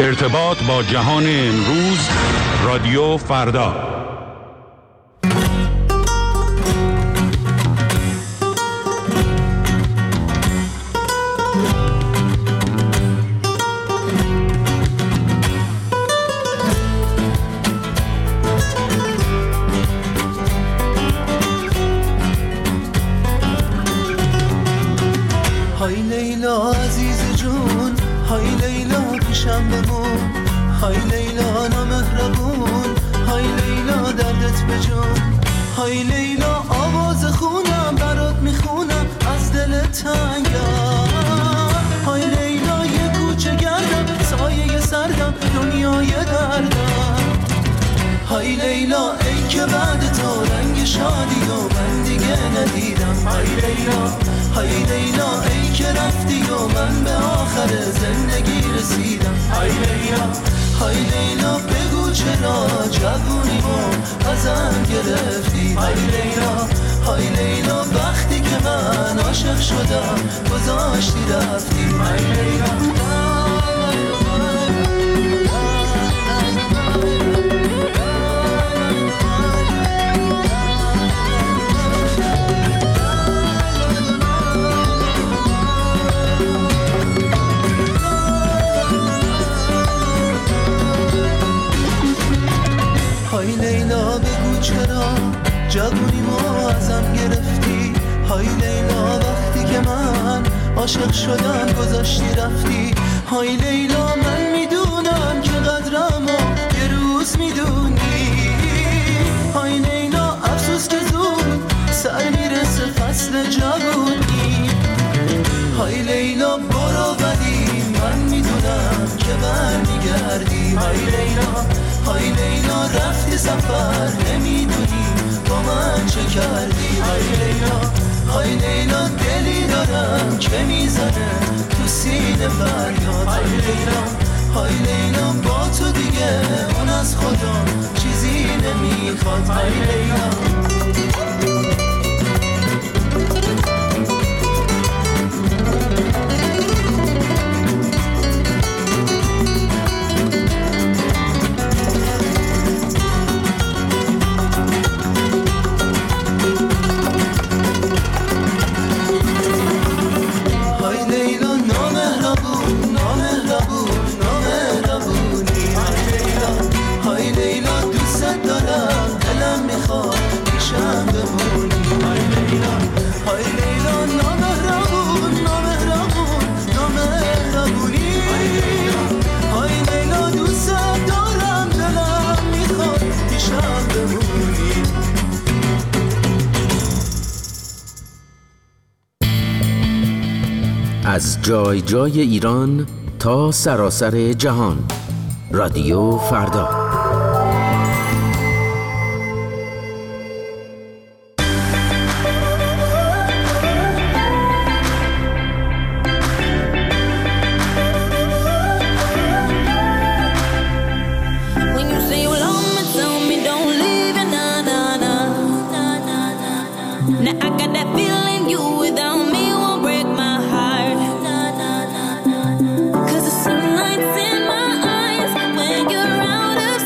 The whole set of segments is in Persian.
ارتباط با جهان امروز، رادیو فردا. های لیلا عزیز جون، های لیلا پیشم بمون، های لیلا نامهربون، های لیلا دردت بجون، های لیلا آواز خونم برات میخونم از دل تنگم، های لیلا یه کوچه گردم سایه سردم دنیای دردم، های لیلا ای که بعد تا رنگ شادی و من دیگه ندیدم، های لیلا های لیلا ای که رفتی و من به آخر زندگی رسیدم، های لیلا های لیلا بگو چرا جوونیمو ازم گرفتی، های لیلا های لیلا وقتی که من عاشق شدم گذاشتی رفتی، های لیلا. های لیلا بگو چرا جوونیمو ازم گرفتی، های لیلا وقتی که من عاشق شدم گذاشتی رفتی، های لیلا من میدونم که قدرمو یه روز میدونی، های لیلا افسوس که زود سر میرسه فصل جوونی، های لیلا برو ولی من میدونم که برمیگردی، های لیلا های لیلا رفتی سفر نمیدونی با من چه کردی، های لیلا های لیلا دلی دارم که میزنه تو سینه فریاد، های لیلا های لیلا با تو دیگه اون از خدا چیزی نمیخواد، های لیلا. از جای جای ایران تا سراسر جهان، رادیو فردا. Cause there's some nights in my eyes when you're out of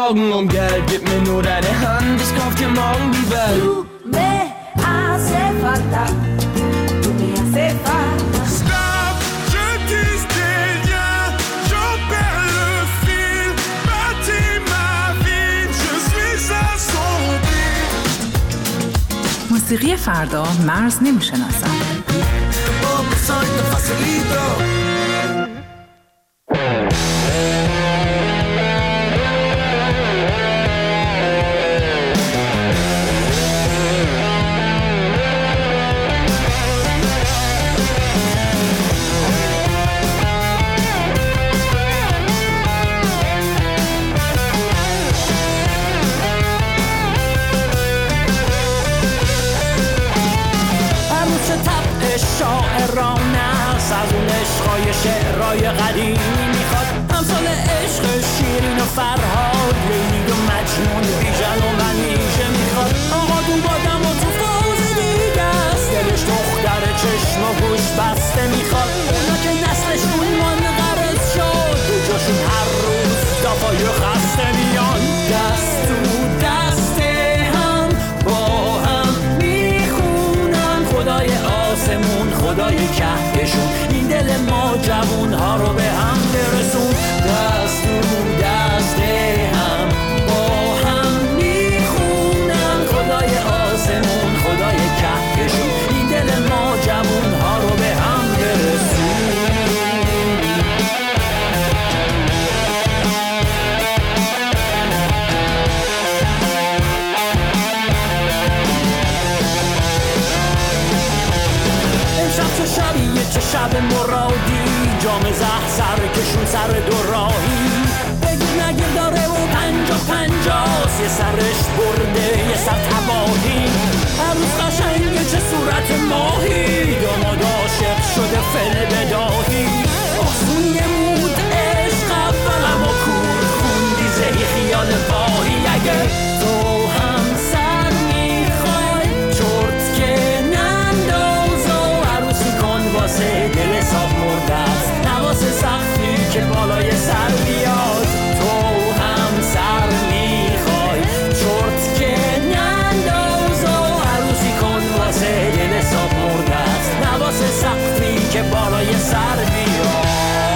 Augen und Geld, gib mir nur deine Hand, ich kauf dir morgen die Welt. Tu me hace falta, tu me hace falta. Stop, je tisse des liens, j'en perds le fil, bâtis ma vie, je suis assombri. موسیقی فردا مرز نمیشناسد. شاعرانه است از اون عشقای شعرهای قدیمی میخواد امثال عشق شیرین و فرهاد لیلی و مجنون بیژن و منیژه میخواد آقا دون بادم و تو فوز دیگه است دلش دختر چشم و گوش بسته میخواد اونا که نسلشون منقرض شد دو جاشون هر روز دفعه خسته میان دست تو دسته هم با هم میخونن خدای آسمون خدای کهکشون این دل ما جوون ها رو به هم برسون دست تو دست هم با هم میخونن خدای آسمون خدای کهکشون این دل ما جوون ها رو به هم برسون شبیه چه شب مرادی جام زهر سر کشون سر دو راهی بگیر نگیر داره و 50-50 یه سرش برده یه سر تباهی هر روز قشنگه چه صورت ماهی داماد عاشق شده فل بداهی آسون نمود عشق اول اما کور خوندی زهی خیال واهی اگه تو هم سر میخوای چرت که واسه دل حساب مرده است نواسه سختی که بالای سر بیاد تو هم سر میخوای چرت که ننداز و عروسی کن واسه دل حساب مرده است نواسه سختی که بالای سر بیاد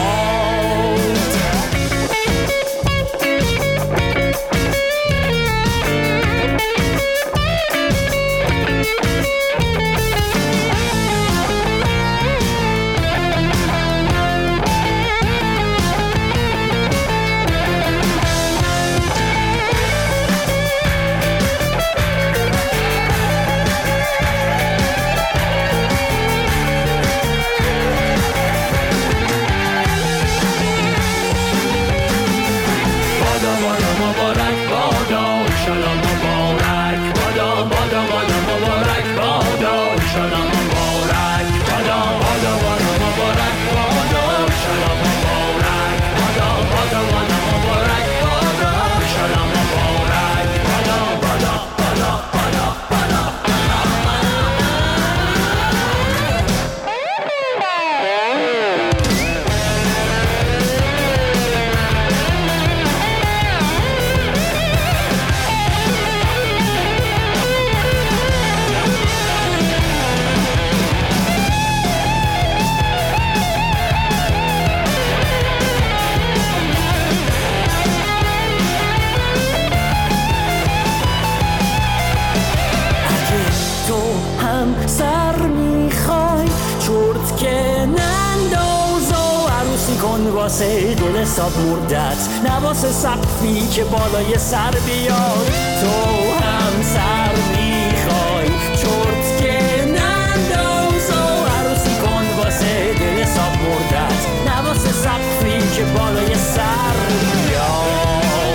واسه دل حساب مردت نواسه سقفی که بالای سر بیاد تو هم سر میخوای چرت که ننداز و عروسی کن واسه دل حساب مردت نواسه سقفی که بالای سر بیاد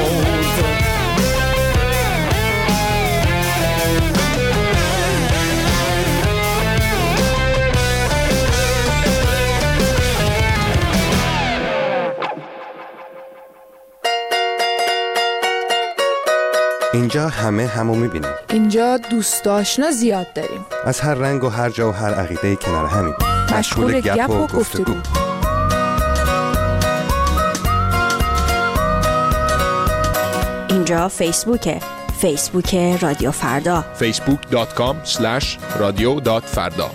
اینجا همه همو میبینیم. اینجا دوست آشنا زیاد داریم. از هر رنگ و هر جا و هر عقیده کنار همیم. مشغول گپ و گفتگو. اینجا فیسبوک رادیو فردا، facebook.com/radio.farda.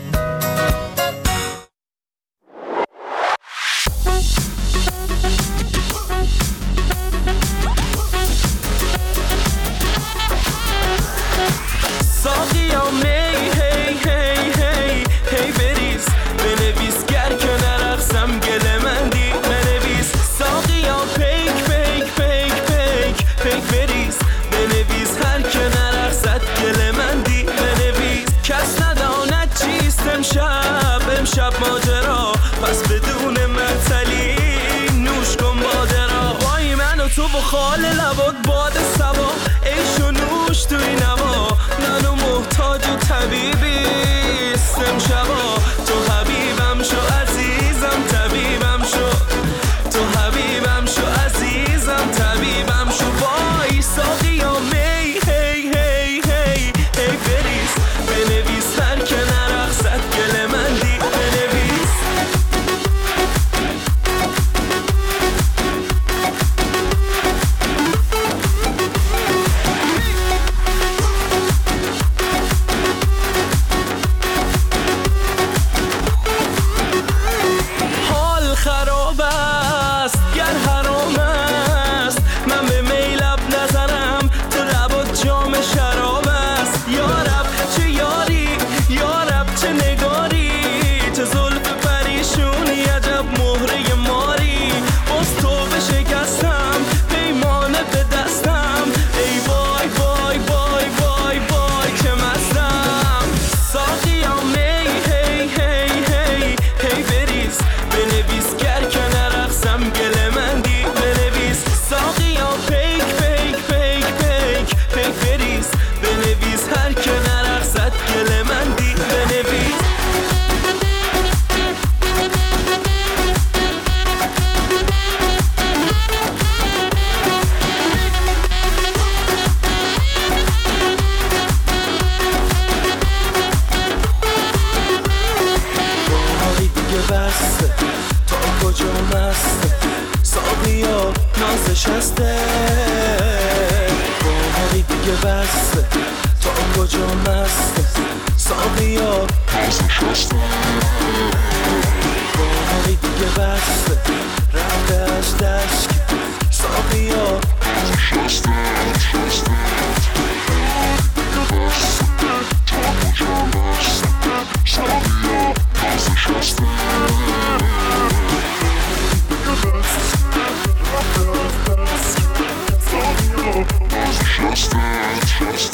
امشب ماجرا پس بدون معطلی نوش کن بادرا، وای من و تو بخال لبات باد سوا، عیش و نوش توی نوا، منو محتاج و طبیبیست امشبا، تو حبیبم شو عزیزم طبیبم شو، تو حبیبم شو عزیزم طبیبم شو، وای ساقیا می هی هی هی هی بریز بنویس هر که نرقصد گل من دی بنویس. حال خراب است گر حرام است، من به میلب نظرم تو لبات جام شراب است، یارب چه یاری یارب چه نگاری، چه زلف پریشونی عجب مهره ماری، باز تو بشکستم پیمانه به دستم، ای وای وای وای وای وای که مستم، ساقیا می هی هی هی هی بریز بنویس گر که نرقصم گل من دی بنویس، ساقیا پیک پیک پیک پیک پیک بریز بنویس هر که نرقصد گل من دی بنویس. باقی دیگه بسته تا کجا مسته، ساقیا نازش هسته، باقی دیگه بسته تا کجا مسته، ساقیا نازش هسته، باقی دیگه بسته رفته از دشک، ساقیا نازش هسته، Trust